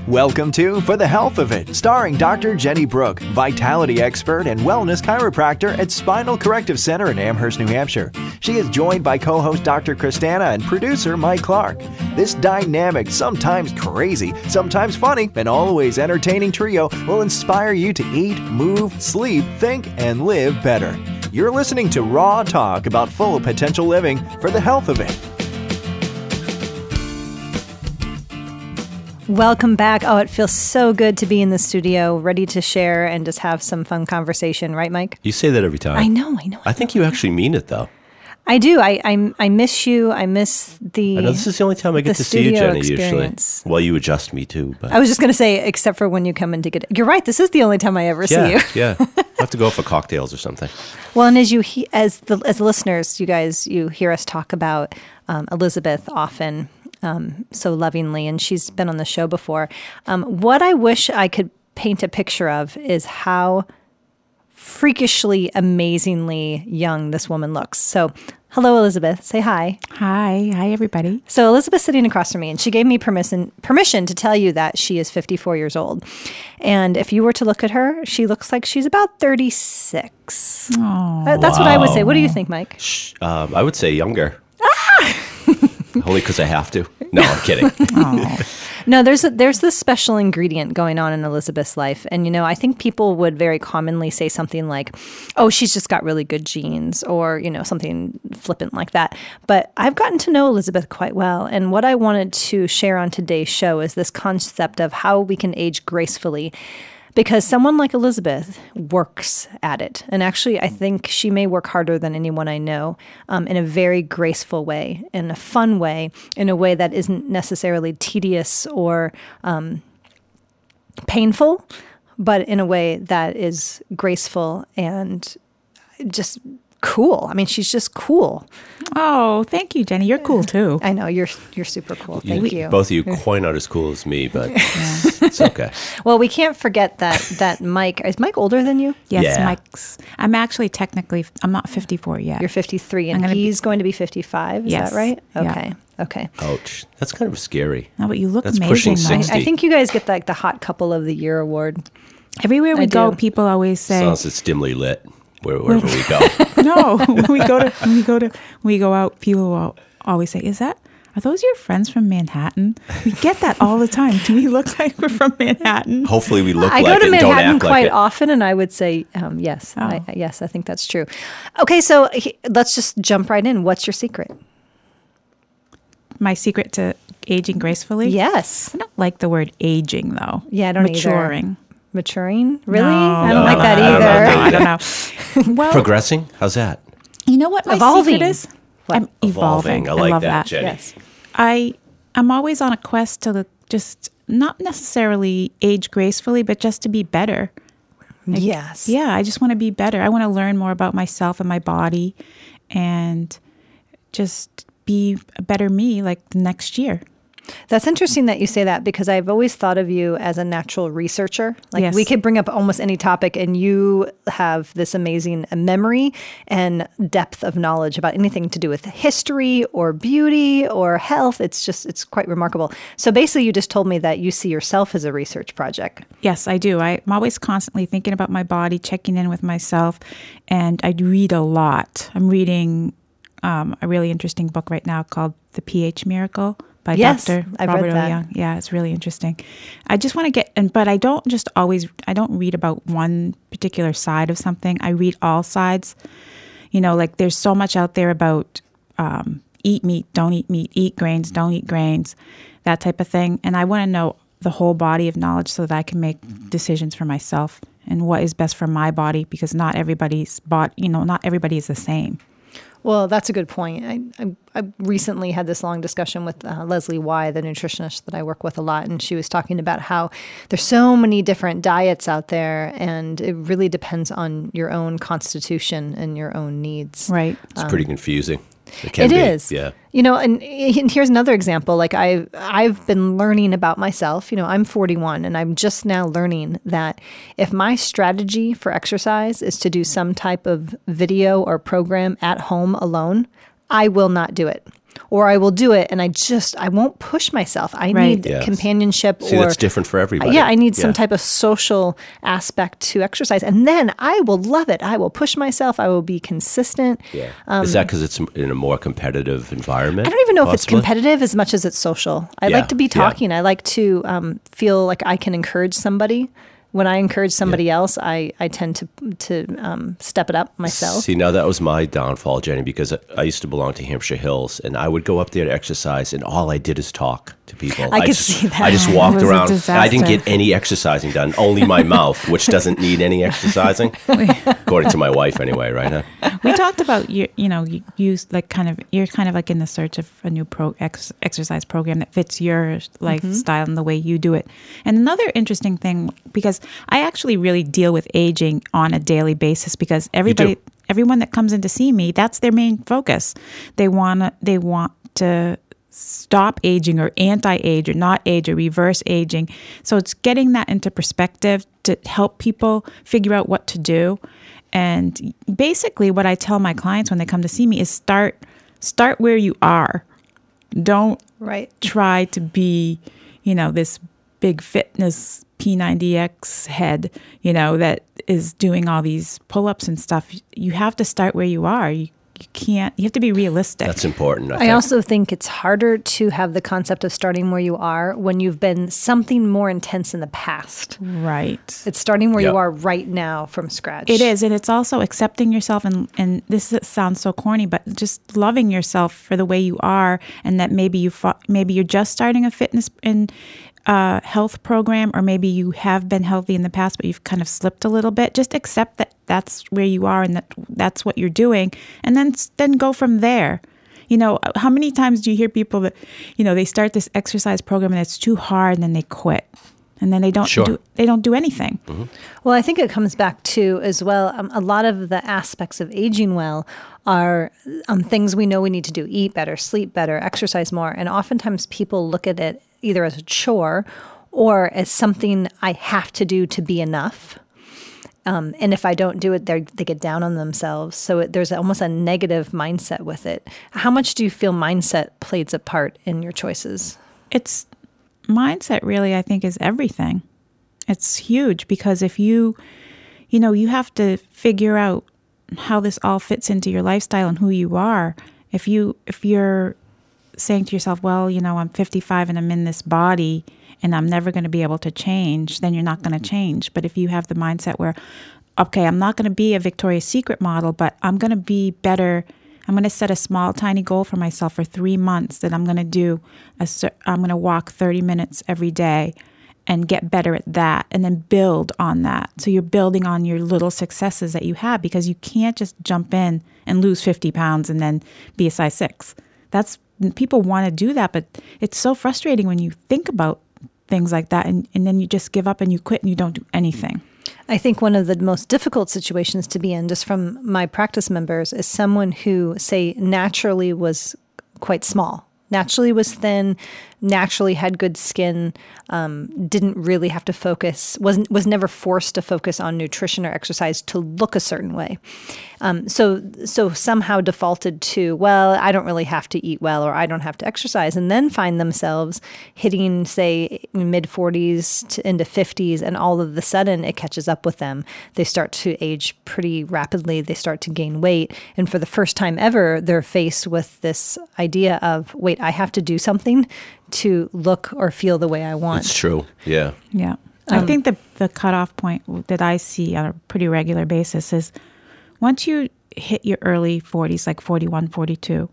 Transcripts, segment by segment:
Welcome to For the Health of It, starring Dr. Jenny Brook, vitality expert and wellness chiropractor at Spinal Corrective Center in Amherst, New Hampshire. She is joined by co-host Dr. Christana and producer Mike Clark. This dynamic, sometimes crazy, sometimes funny, and always entertaining trio will inspire you to eat, move, sleep, think, and live better. You're listening to Raw Talk about full potential living for the health of it. Welcome back. Oh, it feels so good to be in the studio, ready to share and just have some fun conversation. Right, Mike? You say that every time. I know. I think you actually mean it, though. I do. I miss you. I miss the. I know this is the only time I get to see you, Jenny, experience. Usually. Well, you adjust me too. But I was just going to say, except for when you come in to get. You're right. This is the only time I ever see you. Yeah. I have to go for cocktails or something. Well, and as the listeners, you guys, you hear us talk about Elizabeth often. So lovingly, and she's been on the show before. What I wish I could paint a picture of is how freakishly, amazingly young this woman looks. So, hello, Elizabeth. Say hi. Hi, everybody. So Elizabeth's sitting across from me, and she gave me permission to tell you that she is 54 years old. And if you were to look at her, she looks like she's about 36. Oh, That's what I would say. What do you think, Mike? I would say younger. Only because I have to. No, I'm kidding. No, there's this special ingredient going on in Elizabeth's life. And, I think people would very commonly say something like, oh, she's just got really good genes, or, something flippant like that. But I've gotten to know Elizabeth quite well. And what I wanted to share on today's show is this concept of how we can age gracefully. Because someone like Elizabeth works at it. And actually, I think she may work harder than anyone I know in a very graceful way, in a fun way, in a way that isn't necessarily tedious or painful, but in a way that is graceful and just cool. I mean, she's just cool. Oh, thank you, Jenny. You're cool too. I know, you're super cool. Thank you. Both of you quite not as cool as me, but it's okay. Well, we can't forget that Mike, is Mike older than you? Yes, Yeah. Mike's. I'm actually I'm not 54 yet. You're 53, and he's going to be 55. Is Yes. that right? Yeah. Okay. Okay. Ouch. That's kind of scary. No, but you look That's amazing. pushing Mike. 60. I think you guys get like the Hot Couple of the Year award. Everywhere we I go, do. people always As say, long as it's dimly lit, wherever we go. no. when we go out, people will always say, are those your friends from Manhattan? We get that all the time. Do we look like we're from Manhattan? Hopefully we look I like go to it and don't Manhattan act like quite it. often, and I would say yes. Oh. Yes, I think that's true. Okay, so let's just jump right in. What's your secret? My secret to aging gracefully? Yes. I don't like the word aging, though. Yeah, I don't Maturing. either. Maturing? Really? No. I don't No, like that I don't know. either. I don't know. Well, Progressing? How's that? you know what my Evolving. secret is? What? I'm evolving. I like love that, Jenny. Yes. I'm always on a quest to just not necessarily age gracefully, but just to be better. Yes. Yeah, I just want to be better. I want to learn more about myself and my body and just be a better me like the next year. That's interesting that you say that, because I've always thought of you as a natural researcher. Like Yes. we could bring up almost any topic, and you have this amazing memory and depth of knowledge about anything to do with history or beauty or health. It's quite remarkable. So basically you just told me that you see yourself as a research project. Yes, I do. I'm always constantly thinking about my body, checking in with myself, and I read a lot. I'm reading a really interesting book right now called The pH Miracle by Yes, Dr. I've Robert read O. that. Young. Yeah, it's really interesting. I just want to but I don't read about one particular side of something. I read all sides. Like there's so much out there about eat meat, don't eat meat, eat grains, don't eat grains, that type of thing. And I want to know the whole body of knowledge so that I can make decisions for myself and what is best for my body, because not everybody's not everybody is the same. Well, that's a good point. I recently had this long discussion with Leslie Y., the nutritionist that I work with a lot, and she was talking about how there's so many different diets out there, and it really depends on your own constitution and your own needs. Right. It's pretty confusing. It can It be. is. Yeah. And here's another example. Like I've been learning about myself. I'm 41, and I'm just now learning that if my strategy for exercise is to do some type of video or program at home alone, I will not do it. or I will do it and I won't push myself. I need Yes. companionship. See, that's different for everybody. Yeah, I need some type of social aspect to exercise. And then I will love it. I will push myself. I will be consistent. Yeah. Is that because it's in a more competitive environment? I don't even know if it's possibly? competitive as much as it's social. I Yeah, like to be yeah. talking. I like to feel like I can encourage somebody. When I encourage somebody else, I tend to step it up myself. See, now that was my downfall, Jenny, because I used to belong to Hampshire Hills, and I would go up there to exercise, and all I did is talk to people. I could see that. I just It walked was a around. And I didn't disaster. get any exercising done, only my mouth, which doesn't need any exercising, according to my wife anyway, right? Huh? We talked about you're kind of like in the search of a new exercise program that fits your lifestyle and the way you do it. And another interesting thing, because I actually really deal with aging on a daily basis, because everyone that comes in to see me, that's their main focus. They want to stop aging or anti-age or not age or reverse aging. So it's getting that into perspective to help people figure out what to do. And basically what I tell my clients when they come to see me is start where you are. Don't try to be, this big fitness P90X head, that is doing all these pull-ups and stuff. You have to start where you are. You have to be realistic. That's important. I also think it's harder to have the concept of starting where you are when you've been something more intense in the past. Right. It's starting where you are right now from scratch. It is. And it's also accepting yourself. And this sounds so corny, but just loving yourself for the way you are. And that maybe you're just starting a fitness and health program, or maybe you have been healthy in the past, but you've kind of slipped a little bit. Just accept that that's where you are and that's what you're doing. And then go from there. How many times do you hear people that, they start this exercise program and it's too hard and then they quit and then they don't do anything. Mm-hmm. Well, I think it comes back to as well, a lot of the aspects of aging well are things we know we need to do: eat better, sleep better, exercise more. And oftentimes people look at it either as a chore or as something I have to do to be enough. And if I don't do it, they get down on themselves. So there's almost a negative mindset with it. How much do you feel mindset plays a part in your choices? It's mindset really, I think, is everything. It's huge, because if you have to figure out how this all fits into your lifestyle and who you are. If you're saying to yourself, well, I'm 55 and I'm in this body and I'm never going to be able to change, then you're not going to change. But if you have the mindset where, okay, I'm not going to be a Victoria's Secret model, but I'm going to be better. I'm going to set a small, tiny goal for myself for 3 months that I'm going to I'm going to walk 30 minutes every day and get better at that, and then build on that. So you're building on your little successes that you have, because you can't just jump in and lose 50 pounds and then be a size 6. People want to do that, but it's so frustrating when you think about things like that, and then you just give up and you quit and you don't do anything. I think one of the most difficult situations to be in, just from my practice members, is someone who, say, naturally was quite small, naturally was thin, naturally had good skin, didn't really have to focus, was never forced to focus on nutrition or exercise to look a certain way. So somehow defaulted to, well, I don't really have to eat well, or I don't have to exercise, and then find themselves hitting, say, mid-40s into 50s, and all of a sudden it catches up with them. They start to age pretty rapidly. They start to gain weight. And for the first time ever, they're faced with this idea of, wait, I have to do something to look or feel the way I want. It's true. Yeah. Yeah. I think the cutoff point that I see on a pretty regular basis is once you hit your early 40s, like 41, 42,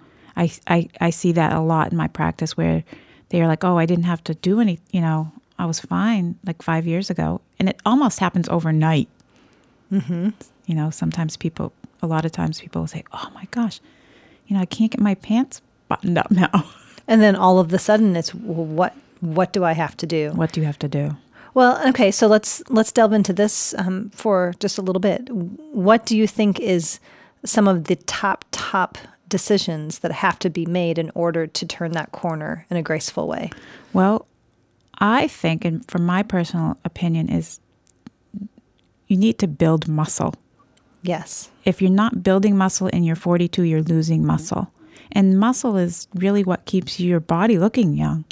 I see that a lot in my practice, where they're like, oh, I didn't have to do any, I was fine like 5 years ago. And it almost happens overnight. Mm-hmm. Sometimes a lot of times people will say, oh my gosh, I can't get my pants buttoned up now. And then all of a sudden it's, well, what do I have to do? What do you have to do? Well, okay, so let's delve into this for just a little bit. What do you think is some of the top decisions that have to be made in order to turn that corner in a graceful way? Well, I think, and from my personal opinion, is you need to build muscle. Yes. If you're not building muscle and you're 42, you're losing muscle. And muscle is really what keeps your body looking young.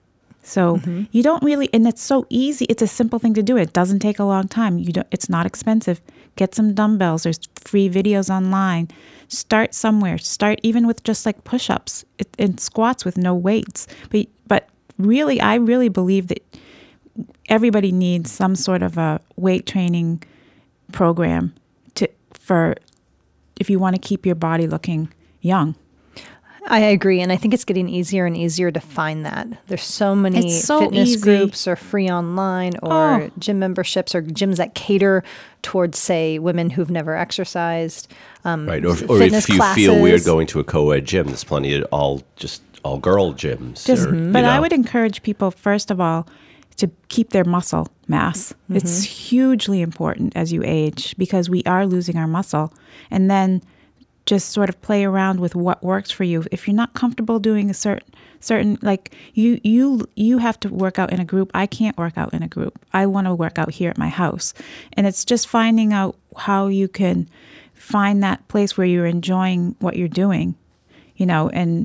So you don't really, and it's so easy. It's a simple thing to do. It doesn't take a long time. It's not expensive. Get some dumbbells. There's free videos online. Start somewhere. Start even with just like push-ups and squats with no weights. But really, I really believe that everybody needs some sort of a weight training program for if you want to keep your body looking young. I agree, and I think it's getting easier and easier to find that. There's so many fitness groups or free online or gym memberships or gyms that cater towards, say, women who've never exercised. Right, or if you feel weird going to a co-ed gym, there's plenty of all girl gyms. But I would encourage people, first of all, to keep their muscle mass. It's hugely important as you age because we are losing our muscle. And then just sort of play around with what works for you. If you're not comfortable doing a certain like you have to work out in a group. I can't work out in a group. I want to work out here at my house. And it's just finding out how you can find that place where you're enjoying what you're doing, and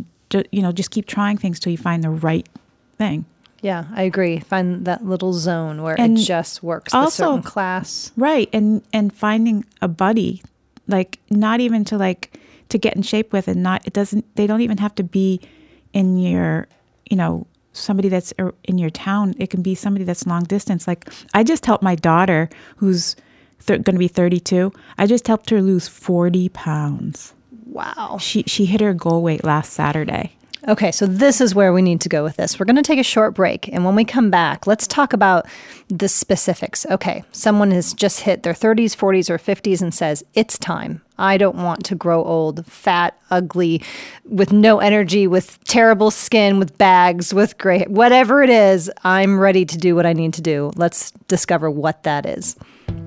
just keep trying things till you find the right thing. Yeah, I agree. Find that little zone where it just works. Also, the certain class. Right. And finding a buddy, like not even to get in shape with, and they don't even have to be in your, somebody that's in your town. It can be somebody that's long distance. Like I just helped my daughter who's going to be 32. I just helped her lose 40 pounds. Wow. She hit her goal weight last Saturday. Okay, so this is where we need to go with this. We're going to take a short break, and when we come back, let's talk about the specifics. Okay, someone has just hit their 30s, 40s, or 50s and says, it's time. I don't want to grow old, fat, ugly, with no energy, with terrible skin, with bags, with gray, whatever it is, I'm ready to do what I need to do. Let's discover what that is.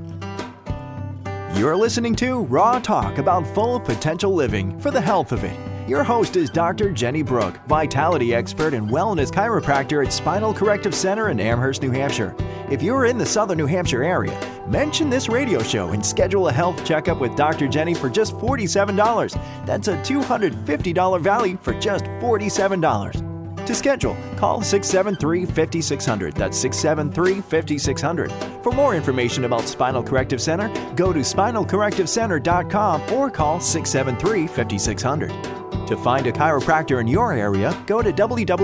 You're listening to Raw Talk about full potential living for the health of it. Your host is Dr. Jenny Brook, vitality expert and wellness chiropractor at Spinal Corrective Center in Amherst, New Hampshire. If you're in the southern New Hampshire area, mention this radio show and schedule a health checkup with Dr. Jenny for just $47. That's a $250 value for just $47. To schedule, call 673-5600. That's 673-5600. For more information about Spinal Corrective Center, go to spinalcorrectivecenter.com or call 673-5600. To find a chiropractor in your area, go to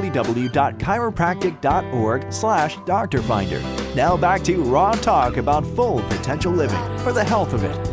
www.chiropractic.org/doctorfinder. Now back to Raw Talk about full potential living for the health of it.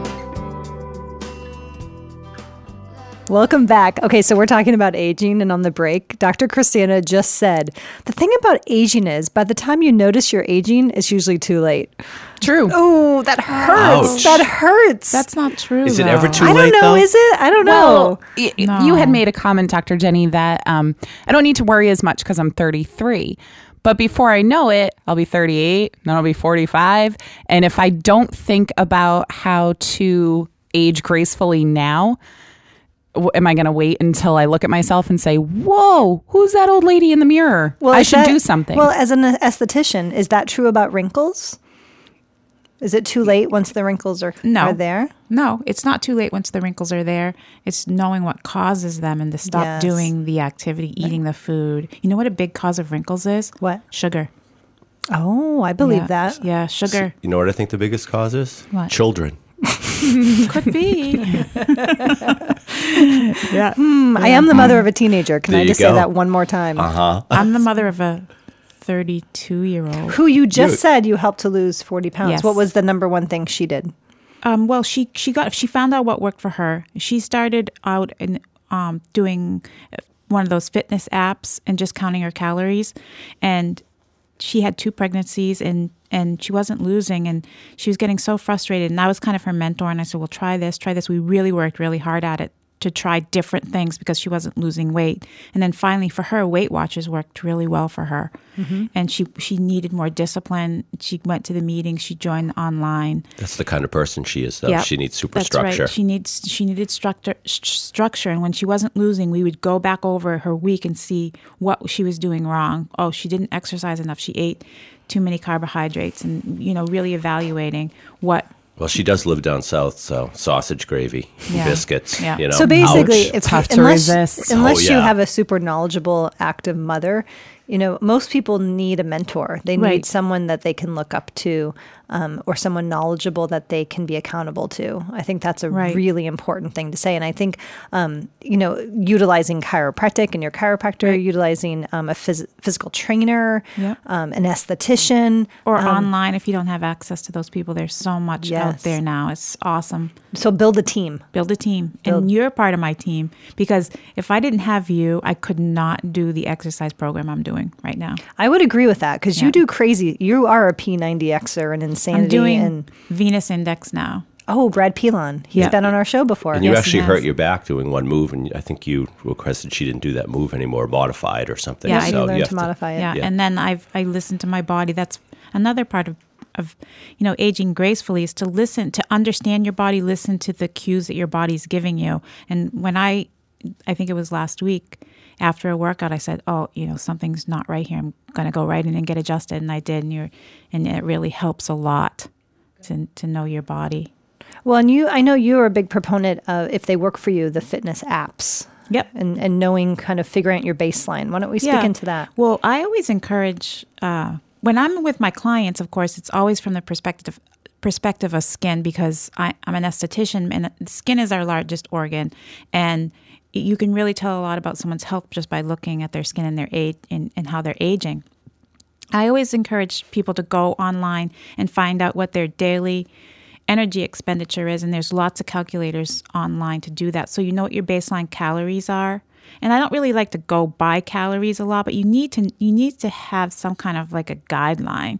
Welcome back. Okay, so we're talking about aging, and on the break, Dr. Christiana just said, the thing about aging is by the time you notice you're aging, it's usually too late. True. Oh, that hurts. Ouch. That hurts. That's not true. Is it though. ever too I late, don't know, though? is it? I don't know. Well, you had made a comment, Dr. Jenny, that I don't need to worry as much because I'm 33. But before I know it, I'll be 38, then I'll be 45. And if I don't think about how to age gracefully now, am I going to wait until I look at myself and say, whoa, who's that old lady in the mirror? Well, I should do something. Well, as an esthetician, is that true about wrinkles? Is it too late once the wrinkles are there? No, it's not too late once the wrinkles are there. It's knowing what causes them and to stop doing the activity, eating the food. You know what a big cause of wrinkles is? What? Sugar. Oh, I believe that. Yeah, sugar. You know what I think the biggest cause is? What? Children. Could be. I am the mother of a teenager. Can There I you just go. say that one more time? I'm the mother of a 32-year-old. Who you just said you helped to lose 40 pounds. Yes. What was the number one thing she did? Well, she found out what worked for her. She started out in doing one of those fitness apps and just counting her calories, and she had 2 pregnancies and she wasn't losing, and she was getting so frustrated. And I was kind of her mentor, and I said, well, try this. We really worked really hard at it to try different things because she wasn't losing weight. And then finally for her, Weight Watchers worked really well for her. Mm-hmm. And she needed more discipline. She went to the meetings. She joined online. That's the kind of person she is, though. Yep. She needs That's superstructure. right. She needed structure. And when she wasn't losing, we would go back over her week and see what she was doing wrong. Oh, she didn't exercise enough. She ate too many carbohydrates, and really evaluating what Well, she does live down south, so sausage gravy, Yeah. biscuits, Yeah. you know. So basically, Ouch. it's Tough to resist. Unless Oh, you yeah. have a super knowledgeable, active mother, most people need a mentor. They need Right. someone that they can look up to, or someone knowledgeable that they can be accountable to. I think that's a Right. really important thing to say. And I think, utilizing chiropractic and your chiropractor, utilizing a physical trainer, Yep. an esthetician, Or online, if you don't have access to those people, there's so much out Yes. there now. It's awesome. so build a team. Build a team. And you're part of my team, because if I didn't have you, I could not do the exercise program I'm doing right now. I would agree with that because you Yeah. do crazy. You are a P90Xer and insanity. I'm doing and Venus Index now. Brad Pilon. He's Yeah. been on our show before. And you Yes, he actually hurt has. your back doing one move, and I think you requested she didn't do that move anymore, modify it or something. Yeah, I You so learned have to modify it. Yeah. Yeah. And then I listen to my body. That's another part of aging gracefully, is to listen, to understand your body, listen to the cues that your body's giving you. And when I think it was last week, after a workout, I said, something's not right here. I'm going to go right in and get adjusted. And I did. And it really helps a lot to know your body. Well, and I know you're a big proponent of, if they work for you, the fitness apps. Yep. And knowing, kind of figuring out your baseline. Why don't we speak into that? Well, I always encourage, when I'm with my clients, of course, it's always from the perspective of skin, because I'm an esthetician, and skin is our largest organ, and you can really tell a lot about someone's health just by looking at their skin and their age and how they're aging. I always encourage people to go online and find out what their daily energy expenditure is, and there's lots of calculators online to do that, so you know what your baseline calories are. And I don't really like to go by calories a lot, but you need to have some kind of like a guideline.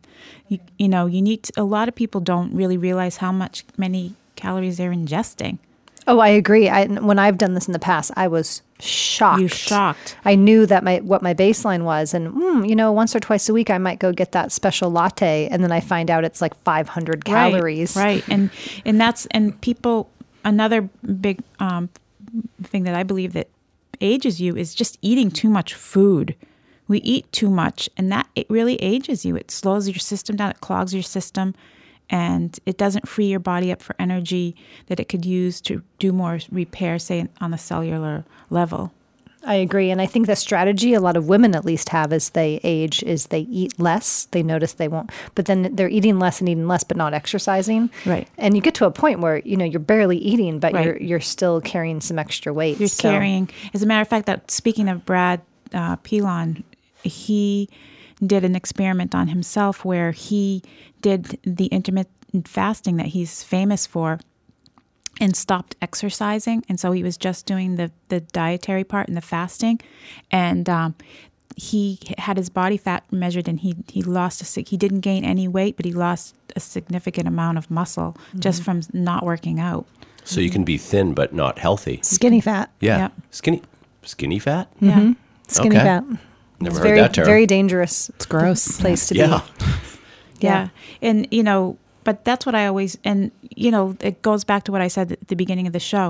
A lot of people don't really realize many calories they're ingesting. Oh, I agree. When I've done this in the past, I was shocked. You're shocked. I knew that what my baseline was, and once or twice a week I might go get that special latte, and then I find out it's like 500 calories. Right. And people, another big thing that I believe that ages you is just eating too much food. We eat too much, and that it really ages you. It slows your system down, it clogs your system, and it doesn't free your body up for energy that it could use to do more repair, say, on the cellular level. I agree. And I think the strategy a lot of women at least have as they age is they eat less. They notice they won't, but then they're eating less, but not exercising. Right. And you get to a point where, you're barely eating, but Right. you're still carrying some extra weight. You're carrying, as a matter of fact, that speaking of Brad Pilon, he did an experiment on himself where he did the intermittent fasting that he's famous for, and stopped exercising. And so he was just doing the dietary part and the fasting. And he had his body fat measured, and he he didn't gain any weight, but he lost a significant amount of muscle just from not working out. So you can be thin but not healthy. Skinny fat. Yeah. Yep. Skinny fat? Yeah. Skinny Okay. fat. Never It's heard very, that term. very dangerous It's gross. place to be. Yeah. Yeah. And, but that's what I always, and, it goes back to what I said at the beginning of the show.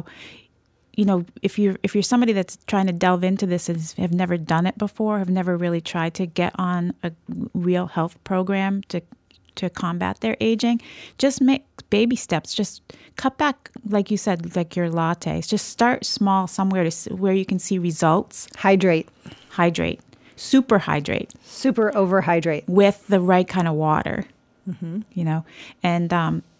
If you're somebody that's trying to delve into this and have never done it before, have never really tried to get on a real health program to combat their aging, just make baby steps. Just cut back, like you said, like your lattes. Just start small somewhere where you can see results. Hydrate. Super hydrate. Super overhydrate. With the right kind of water, and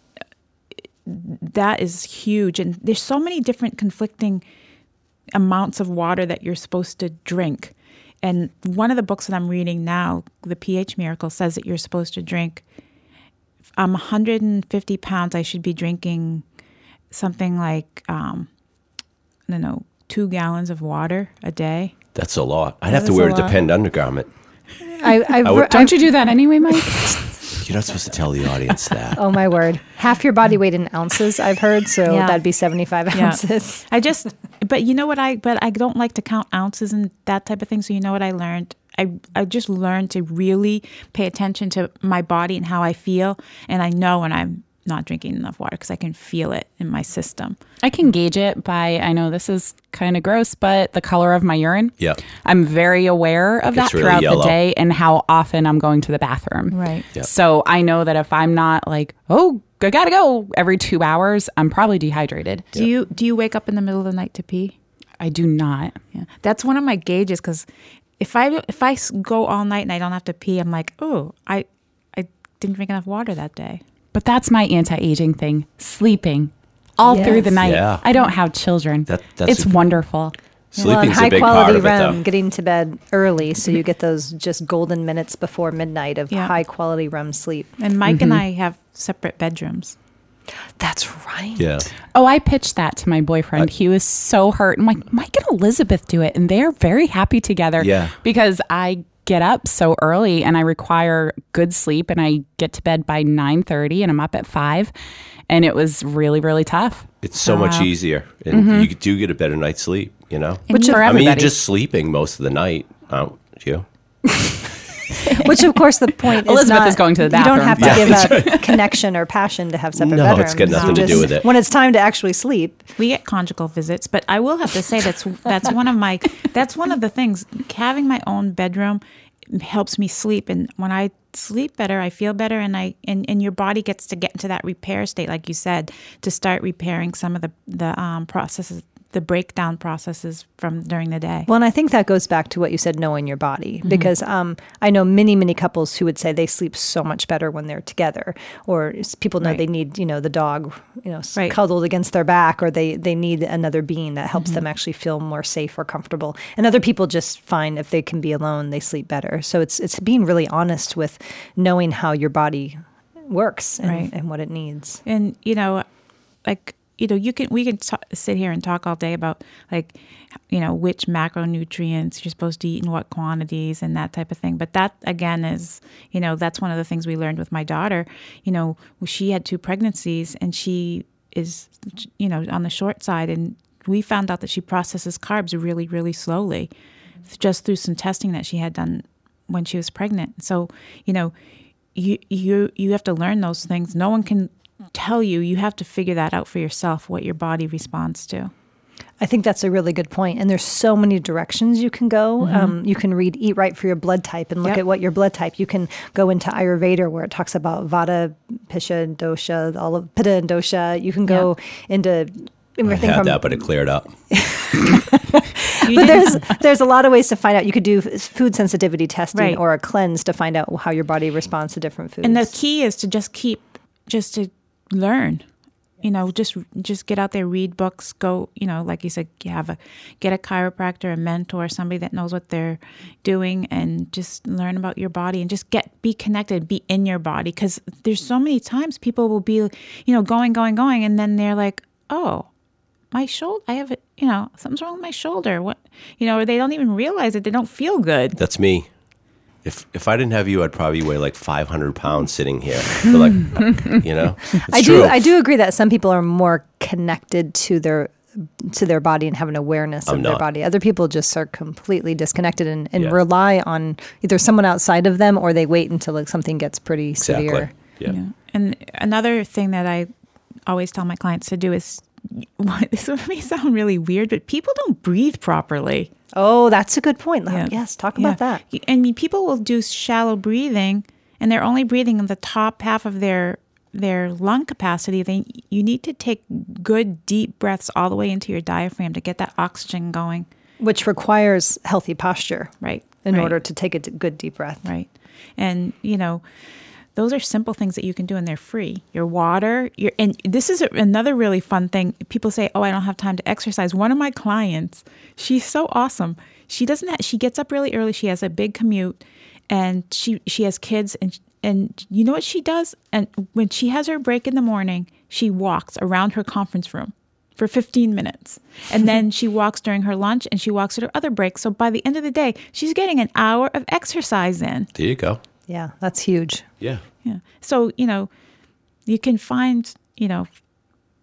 that is huge. And there's so many different conflicting amounts of water that you're supposed to drink. And one of the books that I'm reading now, The pH Miracle, says that you're supposed to drink, 150 pounds, I should be drinking something like, 2 gallons of water a day. That's a lot. I'd have to is wear a a lot. Depend undergarment. Don't you do that anyway, Mike? You're not supposed to tell the audience that. Oh my word. Half your body weight in ounces, I've heard. So Yeah. that'd be 75 Yeah. ounces. But you know what I don't like to count ounces and that type of thing. So you know what I learned? I just learned to really pay attention to my body and how I feel. And I know when I'm not drinking enough water because I can feel it in my system. I can gauge it by, I know this is kind of gross, but the color of my urine. Yeah. I'm very aware of that gets really throughout yellow. the day and how often I'm going to the bathroom. Right. Yeah. So I know that if I'm not like, oh, I gotta go every 2 hours, I'm probably dehydrated. Do you wake up in the middle of the night to pee? I do not. Yeah. That's one of my gauges because if I go all night and I don't have to pee, I'm like, oh, I didn't drink enough water that day. But that's my anti-aging thing, sleeping all Yes. through the night. Yeah. I don't have children. That's it's wonderful. Well, and Sleeping's high a big part quality of it, REM, though. getting to bed early, so you get those just golden minutes before midnight of Yeah. high quality REM sleep. And Mike and I have separate bedrooms. That's right. Yeah. Oh, I pitched that to my boyfriend. He was so hurt. I'm like, Mike and Elizabeth do it, and they're very happy together. Yeah. Because I get up so early and I require good sleep, and I get to bed by 9:30, and I'm up at 5, and it was really, really tough. It's so much easier, and you do get a better night's sleep. You know, Which for I mean, you're everybody. just sleeping most of the night, aren't you? Which, of course, the point is Elizabeth not, is going to the you don't have to bathroom. give a connection or passion to have separate No, bedrooms. it's got nothing You to do with it. When it's time to actually sleep, We get conjugal visits, but I will have to say that's one of the things. Having my own bedroom helps me sleep, and when I sleep better, I feel better, and your body gets to get into that repair state, like you said, to start repairing some of the processes, the breakdown processes from during the day. well, and I think that goes back to what you said, knowing your body, because I know many couples who would say they sleep so much better when they're together, or people know Right. they need, the dog, Right. cuddled against their back, or they need another being that helps them actually feel more safe or comfortable. And other people just find if they can be alone, they sleep better. So it's being really honest with knowing how your body works and, Right. and what it needs. And we can sit here and talk all day about which macronutrients you're supposed to eat in what quantities and that type of thing. But that again is that's one of the things we learned with my daughter. She had 2 pregnancies and she is on the short side, and we found out that she processes carbs really, really slowly, just through some testing that she had done when she was pregnant. So you have to learn those things. No one can tell you. You have to figure that out for yourself, what your body responds to. I think that's a really good point. And there's so many directions you can go. You can read Eat Right for your blood type and look Yep. at what your blood type. You can go into Ayurveda where it talks about Vata, Pisha, and Dosha, all of Pitta and Dosha. You can go into I everything had from. that, but it cleared up. But there's a lot of ways to find out. You could do food sensitivity testing Right. or a cleanse to find out how your body responds to different foods. And the key is to just to learn. Just get out there, read books, go, like you said, get a chiropractor, a mentor, somebody that knows what they're doing, and just learn about your body and just be connected, be in your body. Because there's so many times people will be, going, and then they're like, oh, my shoulder, I have something's wrong with my shoulder. What, or they don't even realize it. They don't feel good. That's me. If I didn't have you, I'd probably weigh like 500 pounds sitting here. But it's true. I do agree that some people are more connected to their body and have an awareness of I'm their not. body. Other people just are completely disconnected and Yeah. rely on either someone outside of them or they wait until something gets pretty Exactly. severe. Yeah. And another thing that I always tell my clients to do is, this may sound really weird, but people don't breathe properly. Oh, that's a good point. Yeah. Yes, talk about that. And people will do shallow breathing, and they're only breathing in the top half of their lung capacity. You need to take good, deep breaths all the way into your diaphragm to get that oxygen going. Which requires healthy posture, Right. in right, order to take a good deep breath. Right. And, those are simple things that you can do, and they're free. Your water, and this is another really fun thing. People say, "Oh, I don't have time to exercise." One of my clients, she's so awesome. She gets up really early. She has a big commute, and she has kids, and you know what she does? And when she has her break in the morning, she walks around her conference room for 15 minutes. And then she walks during her lunch, and she walks at her other break. So by the end of the day, she's getting an hour of exercise in. There you go. Yeah, that's huge. Yeah. Yeah. So, you can find,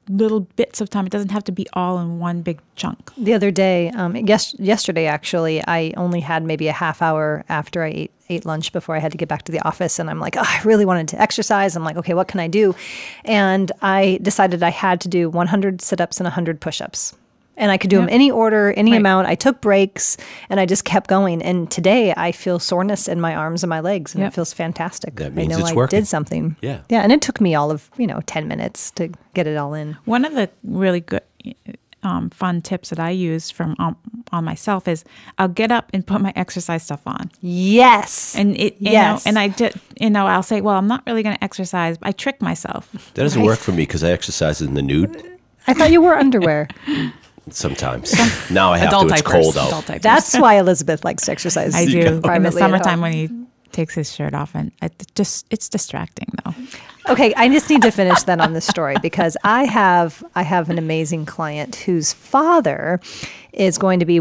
little bits of time. It doesn't have to be all in one big chunk. The other day, yesterday actually, I only had maybe a half hour after I ate lunch before I had to get back to the office. And I'm like, I really wanted to exercise. I'm like, okay, what can I do? And I decided I had to do 100 sit-ups and 100 push-ups. And I could do them any order, any amount. I took breaks and I just kept going. And today I feel soreness in my arms and my legs, and it feels fantastic. That means I know it's I working. did something. Yeah. Yeah. And it took me all of, 10 minutes to get it all in. One of the really good, fun tips that I use from on myself is I'll get up and put my exercise stuff on. Yes. And I did, I'll say, well, I'm not really going to exercise. I trick myself. That doesn't work for me because I exercise in the nude I thought you wore underwear. sometimes. Now I have Adult to. It's diapers. cold out. Adult diapers. That's why Elizabeth likes to exercise. I do. In the privately at summertime home. when he takes his shirt off, and it's distracting though. Okay, I just need to finish then on this story because I have an amazing client whose father is going to be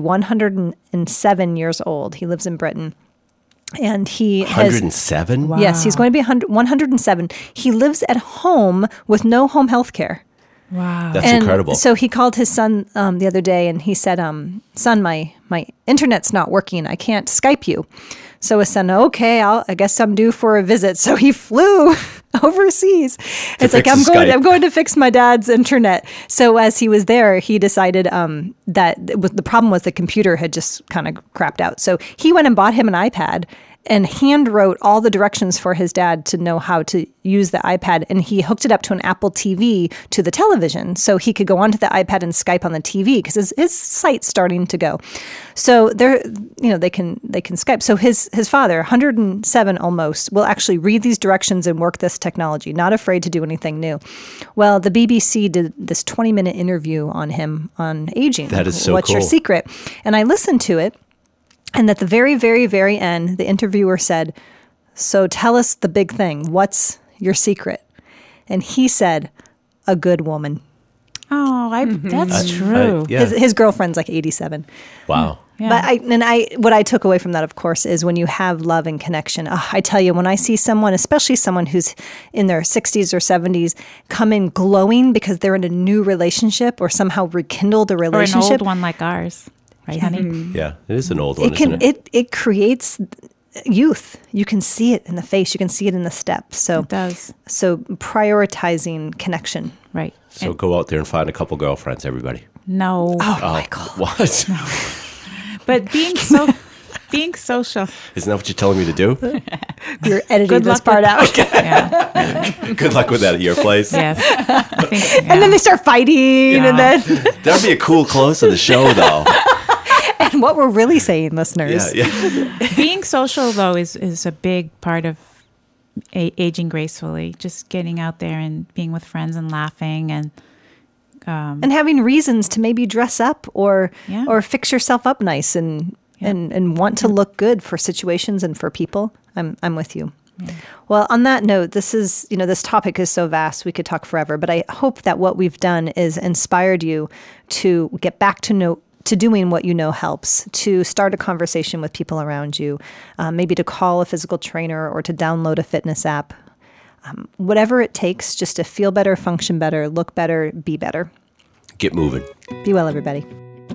107 years old. He lives in Britain. And he 107? has, yes, he's going to be 107. He lives at home with no home health care. Wow. That's And incredible. So he called his son the other day and he said, son, my internet's not working. I can't Skype you. So his son, okay, I guess I'm due for a visit. So he flew overseas. It's like, I'm going to fix my dad's internet. So as he was there, he decided that the problem was the computer had just kind of crapped out. So he went and bought him an iPad and hand wrote all the directions for his dad to know how to use the iPad. And he hooked it up to an Apple TV to the television so he could go onto the iPad and Skype on the TV because his site's starting to go. So they can Skype. So his father, 107 almost, will actually read these directions and work this technology, not afraid to do anything new. Well, the BBC did this 20-minute interview on him on aging. That is so What's cool. your secret? And I listened to it. And at the very, very, very end, the interviewer said, so tell us the big thing. What's your secret? And he said, a good woman. Oh, that's true. Yeah. His girlfriend's like 87. Wow. Yeah. But what I took away from that, of course, is when you have love and connection. I tell you, when I see someone, especially someone who's in their 60s or 70s, come in glowing because they're in a new relationship or somehow rekindled a relationship. Or an old one like ours. Right, honey? Yeah, it is an old one, isn't it? It creates youth. You can see it in the face. You can see it in the steps. So It does. So prioritizing connection. Right. So go out there and find a couple girlfriends, everybody. No. Oh, Michael. What? But being social. Isn't that what you're telling me to do? You're editing Good this luck part with- out. Yeah. Good luck with that at your place. Yes. I think, And then they start fighting. Yeah. And then That would be a cool close to the show, though. and what we're really saying, listeners. Yeah. being social though is a big part of aging gracefully. Just getting out there and being with friends and laughing and And having reasons to maybe dress up or Yeah. or fix yourself up nice and want to look good for situations and for people. I'm with you. Well, on that note, this topic is so vast we could talk forever, but I hope that what we've done is inspired you to get back to doing what you know helps, to start a conversation with people around you, maybe to call a physical trainer or to download a fitness app. Whatever it takes just to feel better, function better, look better, be better. Get moving. Be well, everybody.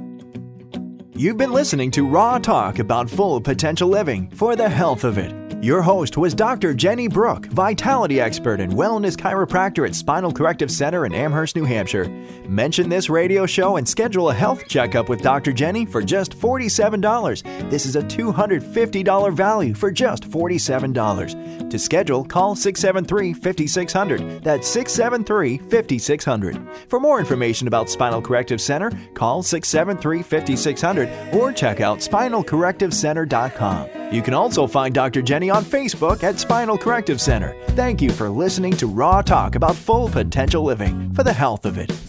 You've been listening to Raw Talk about full potential living for the health of it. Your host was Dr. Jenny Brook, vitality expert and wellness chiropractor at Spinal Corrective Center in Amherst, New Hampshire. Mention this radio show and schedule a health checkup with Dr. Jenny for just $47. This is a $250 value for just $47. To schedule, call 673-5600. That's 673-5600. For more information about Spinal Corrective Center, call 673-5600 or check out spinalcorrectivecenter.com. You can also find Dr. Jenny on Facebook at Spinal Corrective Center. Thank you for listening to Raw Talk about full potential living for the health of it.